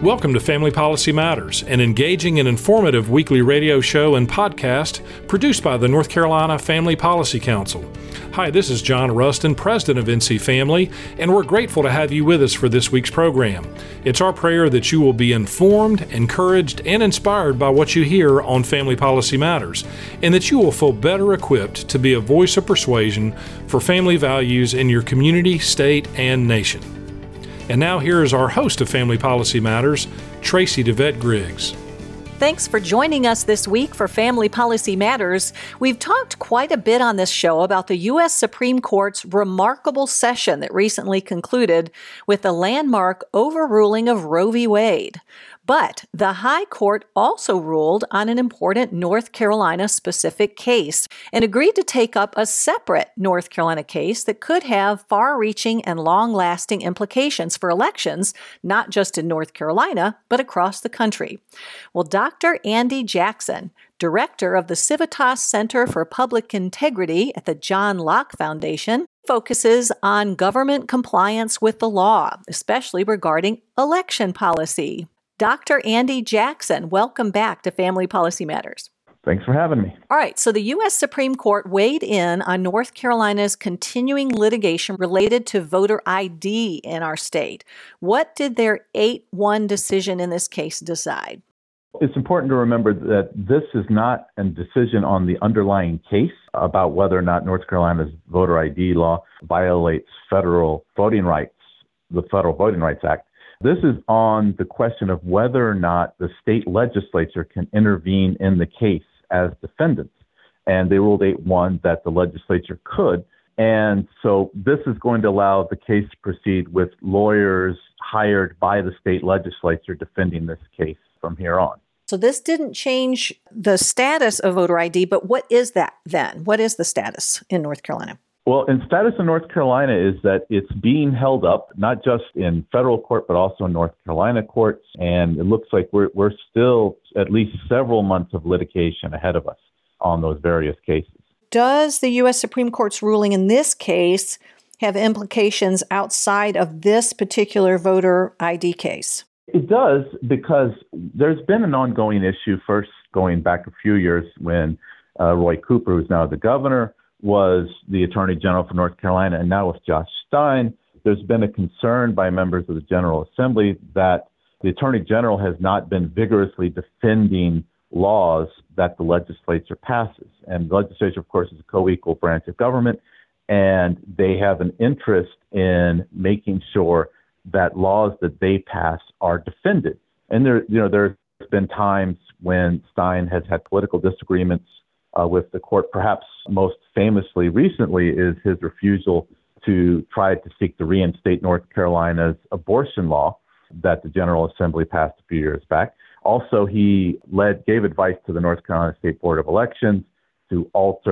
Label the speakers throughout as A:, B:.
A: Welcome to Family Policy Matters, an engaging and informative weekly radio show and podcast produced by the North Carolina Family Policy Council. Hi, this is John Rustin, president of NC Family, and we're grateful to have you with us for this week's program. It's our prayer that you will be informed, encouraged, and inspired by what you hear on Family Policy Matters, and that you will feel better equipped to be a voice of persuasion for family values in your community, state, and nation. And now here is our host of Family Policy Matters, Tracy DeVette Griggs.
B: Thanks for joining us this week for Family Policy Matters. We've talked quite a bit on this show about the U.S. Supreme Court's remarkable session that recently concluded with the landmark overruling of Roe v. Wade. But the High Court also ruled on an important North Carolina-specific case and agreed to take up a separate North Carolina case that could have far-reaching and long-lasting implications for elections, not just in North Carolina, but across the country. Well, Dr. Andy Jackson, director of the Civitas Center for Public Integrity at the John Locke Foundation, focuses on government compliance with the law, especially regarding election policy. Dr. Andy Jackson, welcome back to Family Policy Matters.
C: Thanks for having me.
B: All right, so the U.S. Supreme Court weighed in on North Carolina's continuing litigation related to voter ID in our state. What did their 8-1 decision in this case decide?
C: It's important to remember that this is not a decision on the underlying case about whether or not North Carolina's voter ID law violates federal voting rights, the Federal Voting Rights Act. This is on the question of whether or not the state legislature can intervene in the case as defendants. And they ruled 8-1 that the legislature could. And so this is going to allow the case to proceed with lawyers hired by the state legislature defending this case from here on.
B: So this didn't change the status of voter ID, but what is that then? What is the status in North Carolina?
C: Well, in status in North Carolina is that it's being held up, not just in federal court, but also in North Carolina courts. And it looks like we're still at least several months of litigation ahead of us on those various cases.
B: Does the U.S. Supreme Court's ruling in this case have implications outside of this particular voter ID case?
C: It does, because there's been an ongoing issue, first going back a few years when Roy Cooper, who's now the governor, was the Attorney General for North Carolina, and now with Josh Stein, there's been a concern by members of the General Assembly that the Attorney General has not been vigorously defending laws that the legislature passes. And the legislature, of course, is a co-equal branch of government, and they have an interest in making sure that laws that they pass are defended. And there's been times when Stein has had political disagreements with the court. Perhaps most famously recently is his refusal to try to seek to reinstate North Carolina's abortion law that the General Assembly passed a few years back. Also, he gave advice to the North Carolina State Board of Elections to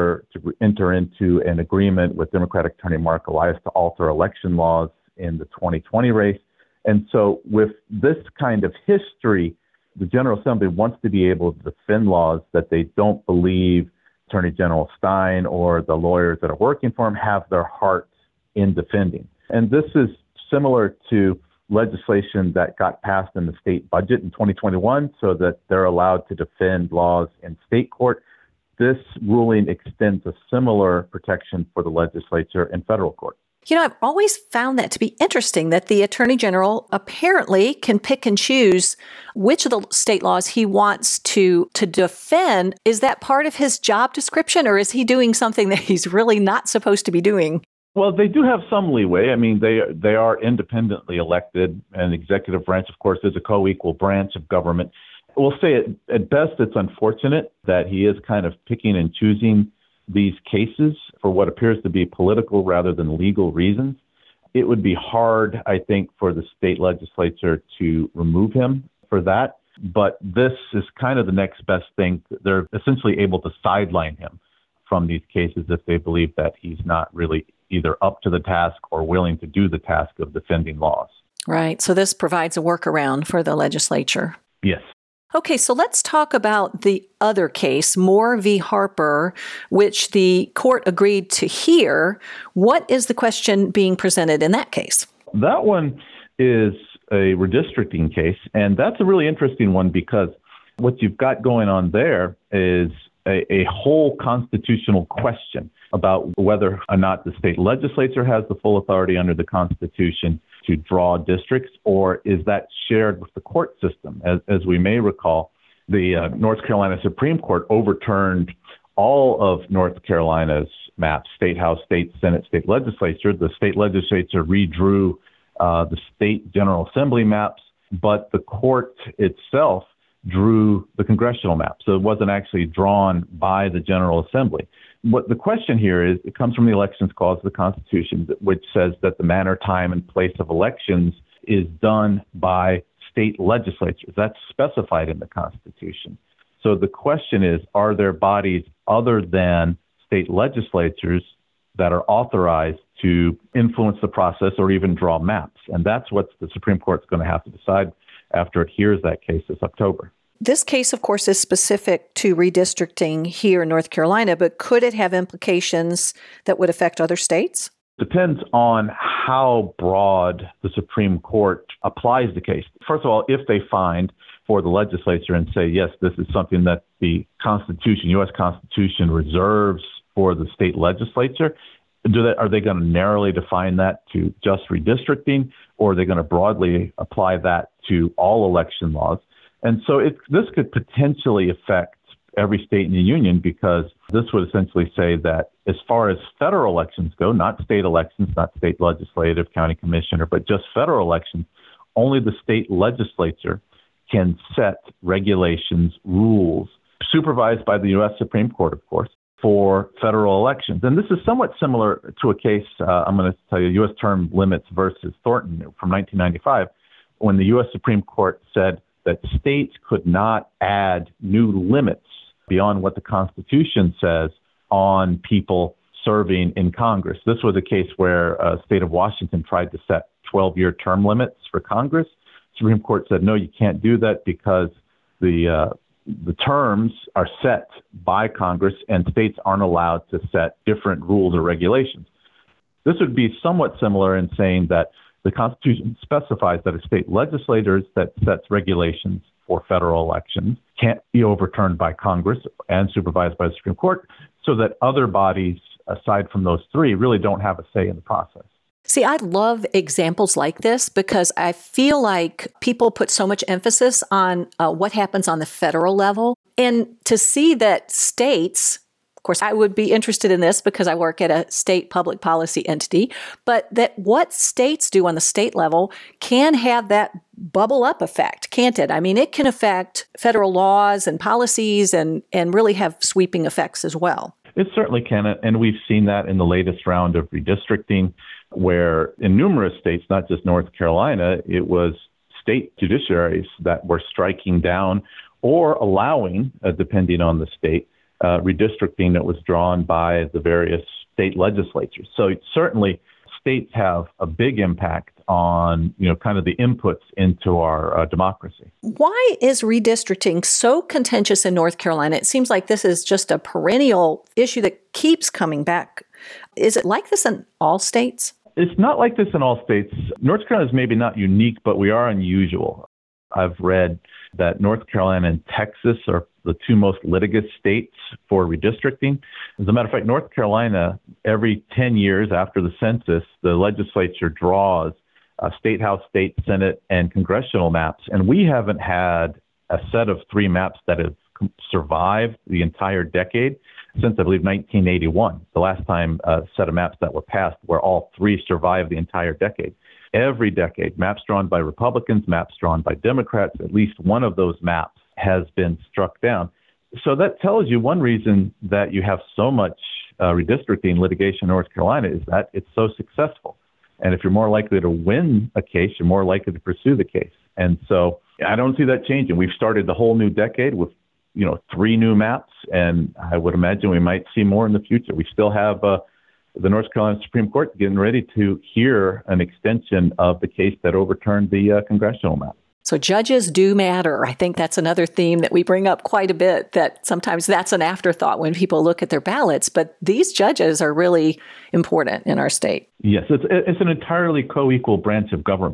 C: enter into an agreement with Democratic Attorney Mark Elias to alter election laws in the 2020 race. And so with this kind of history, the General Assembly wants to be able to defend laws that they don't believe Attorney General Stein or the lawyers that are working for him have their heart in defending. And this is similar to legislation that got passed in the state budget in 2021 so that they're allowed to defend laws in state court. This ruling extends a similar protection for the legislature in federal court.
B: You know, I've always found that to be interesting, that the Attorney General apparently can pick and choose which of the state laws he wants to defend. Is that part of his job description, or is he doing something that he's really not supposed to be doing?
C: Well, they do have some leeway. I mean, they are independently elected, and the executive branch, of course, is a co-equal branch of government. We'll say at best it's unfortunate that he is kind of picking and choosing these cases for what appears to be political rather than legal reasons. It would be hard, I think, for the state legislature to remove him for that. But this is kind of the next best thing. They're essentially able to sideline him from these cases if they believe that he's not really either up to the task or willing to do the task of defending laws.
B: Right. So this provides a workaround for the legislature.
C: Yes.
B: Okay, so let's talk about the other case, Moore v. Harper, which the court agreed to hear. What is the question being presented in that case?
C: That one is a redistricting case. And that's a really interesting one because what you've got going on there is a whole constitutional question about whether or not the state legislature has the full authority under the Constitution to draw districts, or is that shared with the court system? As we may recall, the North Carolina Supreme Court overturned all of North Carolina's maps, state house, state senate, state legislature. The state legislature redrew the state General Assembly maps, but the court itself drew the congressional map. So it wasn't actually drawn by the General Assembly. What the question here is, it comes from the Elections Clause of the Constitution, which says that the manner, time, and place of elections is done by state legislatures. That's specified in the Constitution. So the question is, are there bodies other than state legislatures that are authorized to influence the process or even draw maps? And that's what the Supreme Court's going to have to decide after it hears that case this October.
B: This case, of course, is specific to redistricting here in North Carolina, but could it have implications that would affect other states?
C: Depends on how broad the Supreme Court applies the case. First of all, if they find for the legislature and say, yes, this is something that the Constitution, U.S. Constitution reserves for the state legislature, are they going to narrowly define that to just redistricting, or are they going to broadly apply that to all election laws? And so this could potentially affect every state in the union, because this would essentially say that as far as federal elections go, not state elections, not state legislative, county commissioner, but just federal elections, only the state legislature can set regulations, rules, supervised by the U.S. Supreme Court, of course, for federal elections. And this is somewhat similar to a case, I'm going to tell you, U.S. Term Limits versus Thornton from 1995, when the U.S. Supreme Court said that states could not add new limits beyond what the Constitution says on people serving in Congress. This was a case where the state of Washington tried to set 12-year term limits for Congress. The Supreme Court said, no, you can't do that because the terms are set by Congress and states aren't allowed to set different rules or regulations. This would be somewhat similar in saying that the Constitution specifies that a state legislature that sets regulations for federal elections can't be overturned by Congress and supervised by the Supreme Court, so that other bodies, aside from those three, really don't have a say in the process.
B: See, I love examples like this because I feel like people put so much emphasis on what happens on the federal level. And to see that states, of course, I would be interested in this because I work at a state public policy entity, but that what states do on the state level can have that bubble up effect, can't it? I mean, it can affect federal laws and policies and really have sweeping effects as well.
C: It certainly can, and we've seen that in the latest round of redistricting, where in numerous states, not just North Carolina, it was state judiciaries that were striking down or allowing, depending on the state, redistricting that was drawn by the various state legislatures. So certainly states have a big impact on, kind of the inputs into our democracy.
B: Why is redistricting so contentious in North Carolina? It seems like this is just a perennial issue that keeps coming back. Is it like this in all states?
C: It's not like this in all states. North Carolina is maybe not unique, but we are unusual. I've read that North Carolina and Texas are the two most litigious states for redistricting. As a matter of fact, North Carolina, every 10 years after the census, the legislature draws state house, state senate, and congressional maps. And we haven't had a set of three maps that have survived the entire decade since, I believe, 1981, the last time a set of maps that were passed where all three survived the entire decade. Every decade, maps drawn by Republicans, maps drawn by Democrats, at least one of those maps has been struck down. So that tells you one reason that you have so much redistricting litigation in North Carolina is that it's so successful. And if you're more likely to win a case, you're more likely to pursue the case. And so I don't see that changing. We've started the whole new decade with, three new maps, and I would imagine we might see more in the future. We still have the North Carolina Supreme Court getting ready to hear an extension of the case that overturned the congressional map.
B: So judges do matter. I think that's another theme that we bring up quite a bit, that sometimes that's an afterthought when people look at their ballots, but these judges are really important in our state.
C: Yes, it's an entirely co-equal branch of government.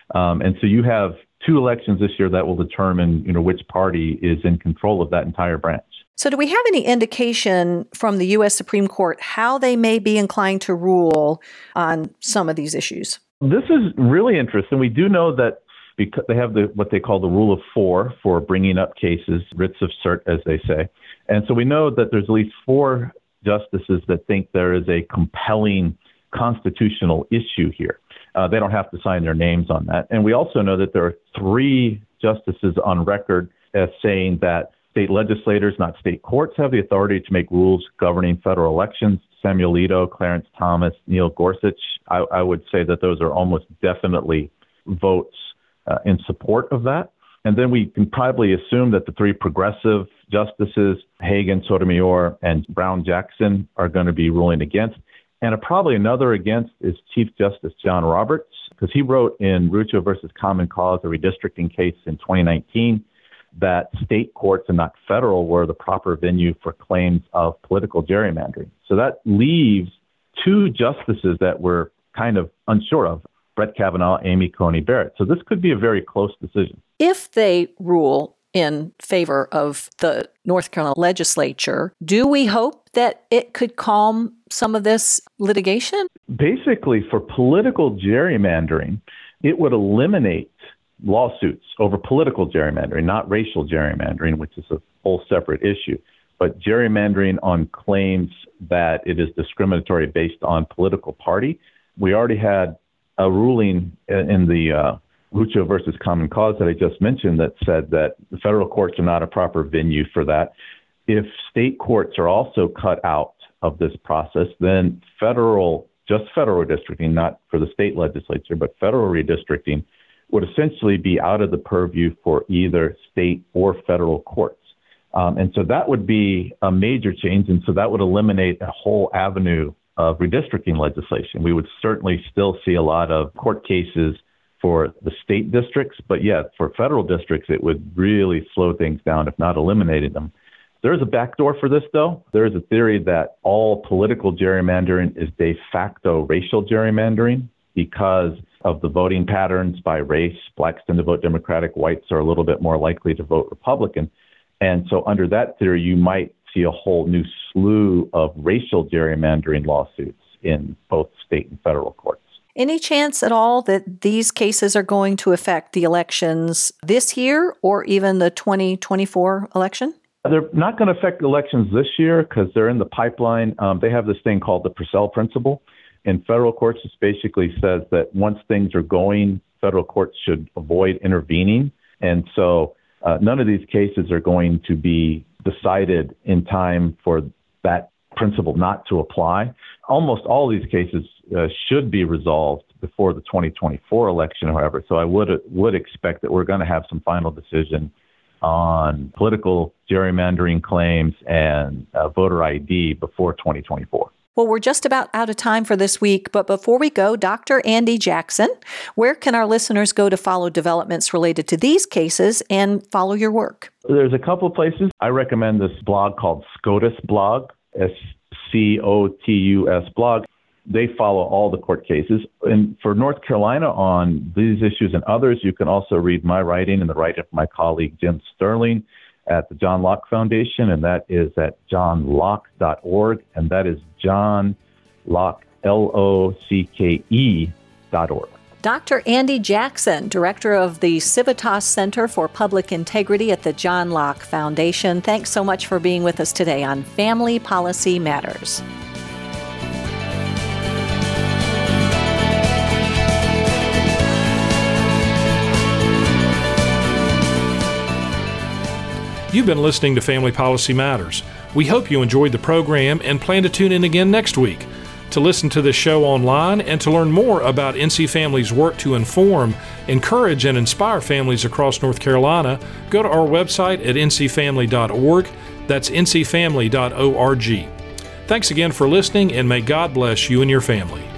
C: And so you have 2 elections this year that will determine, which party is in control of that entire branch.
B: So do we have any indication from the U.S. Supreme Court how they may be inclined to rule on some of these issues?
C: This is really interesting. We do know that because they have what they call the rule of 4 for bringing up cases, writs of cert, as they say. And so we know that there's at least 4 justices that think there is a compelling constitutional issue here. They don't have to sign their names on that. And we also know that there are 3 justices on record as saying that state legislators, not state courts, have the authority to make rules governing federal elections. Samuel Alito, Clarence Thomas, Neil Gorsuch. I would say that those are almost definitely votes in support of that. And then we can probably assume that the 3 progressive justices, Hagan, Sotomayor, and Brown-Jackson, are going to be ruling against. And probably another against is Chief Justice John Roberts, because he wrote in Rucho versus Common Cause, a redistricting case in 2019, that state courts and not federal were the proper venue for claims of political gerrymandering. So that leaves 2 justices that we're kind of unsure of, Brett Kavanaugh, Amy Coney Barrett. So this could be a very close decision.
B: If they rule in favor of the North Carolina legislature, do we hope that it could calm some of this litigation?
C: Basically, for political gerrymandering, it would eliminate lawsuits over political gerrymandering, not racial gerrymandering, which is a whole separate issue, but gerrymandering on claims that it is discriminatory based on political party. We already had a ruling in the Rucho versus Common Cause that I just mentioned that said that the federal courts are not a proper venue for that. If state courts are also cut out of this process, then federal redistricting, not for the state legislature, but federal redistricting would essentially be out of the purview for either state or federal courts. And so that would be a major change. And so that would eliminate a whole avenue of redistricting legislation. We would certainly still see a lot of court cases for the state districts, but yeah, for federal districts, it would really slow things down, if not eliminating them. There is a backdoor for this, though. There is a theory that all political gerrymandering is de facto racial gerrymandering because of the voting patterns by race. Blacks tend to vote Democratic, whites are a little bit more likely to vote Republican. And so under that theory, you might see a whole new slew of racial gerrymandering lawsuits in both state and federal courts.
B: Any chance at all that these cases are going to affect the elections this year or even the 2024 election?
C: They're not going to affect elections this year because they're in the pipeline. They have this thing called the Purcell Principle. In federal courts, it basically says that once things are going, federal courts should avoid intervening. And so none of these cases are going to be decided in time for that principle not to apply. Almost all of these cases should be resolved before the 2024 election, however. So I would expect that we're going to have some final decision on political gerrymandering claims and voter ID before 2024.
B: Well, we're just about out of time for this week, but before we go, Dr. Andy Jackson, where can our listeners go to follow developments related to these cases and follow your work?
C: There's a couple of places. I recommend this blog called SCOTUS blog, SCOTUS blog. They follow all the court cases. And for North Carolina on these issues and others, you can also read my writing and the writing of my colleague Jim Sterling at the John Locke Foundation, and that is at johnlocke.org, and that is John Locke, LOCKE.org.
B: Dr. Andy Jackson, Director of the Civitas Center for Public Integrity at the John Locke Foundation. Thanks so much for being with us today on Family Policy Matters.
A: You've been listening to Family Policy Matters. We hope you enjoyed the program and plan to tune in again next week. To listen to this show online and to learn more about NC Family's work to inform, encourage, and inspire families across North Carolina, go to our website at ncfamily.org. That's ncfamily.org. Thanks again for listening, and may God bless you and your family.